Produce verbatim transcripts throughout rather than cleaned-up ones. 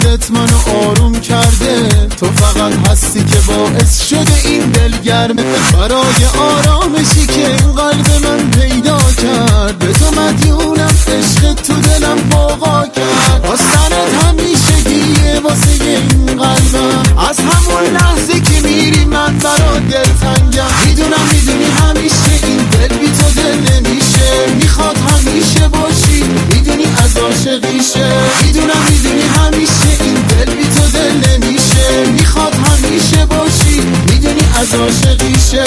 وجودت منو آروم کرده، تو فقط هستی که باعث شده این دل گرمه. برای آرامشی که این قلب من پیدا کرد، به تو مدیونم، عشق تو دلم پاقا کرد. آستانت همیشگیه واسه این قلبم، از همون لحظه که میری من برا دلتنگم. میدونم میدونی همیشه این دل بی تو دل نمیشه، میخواد همیشه باشی، میدونی از عاشقیشه. میدونم میدونی همیشه این دل بی تو دل نمیشه، میخواد همیشه باشی، میدونی از عاشقیشه.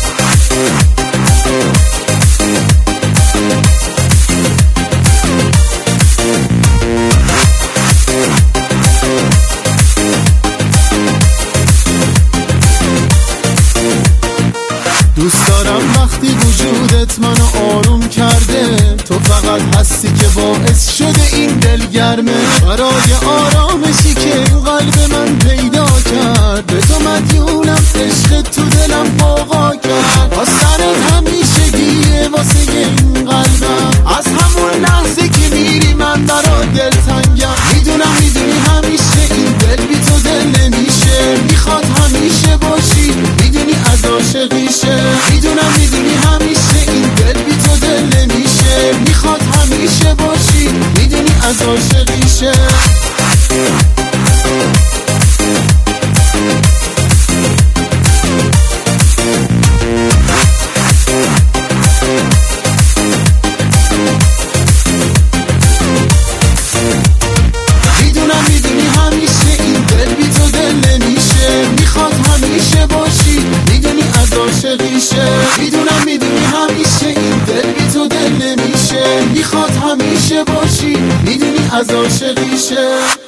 دوست دارم وقتی وجودت منو آروم کرده، تو فقط هستی که باعث شده این دل گرمه. برای آرامشی که این قلب من پیدا کرد، به تو مدیونم، عشق تو دلم پاقا کرد. آستانت همیشگیه واسه این قلبم، از همون لحظه که میری من برا دلتنگم. میدونم میدونی همیشه این دل بی تو دل نمیشه، میخواد همیشه باشی، میدونی از عاشقیشه. میدونم میدونی همیشه این دل بی تو دل نمیشه، میخواد همیشه باشی، میدونی از عاشقیشه. میدونم میدونی همیشه این دل بی تو دل نمیشه، میخواد همیشه باشی، میدونی از عاشقیشه. میدونم میدونی همیشه این دل بی تو دل نمیشه، میخواد همیشه باشی، میدونی از عاشقیشه.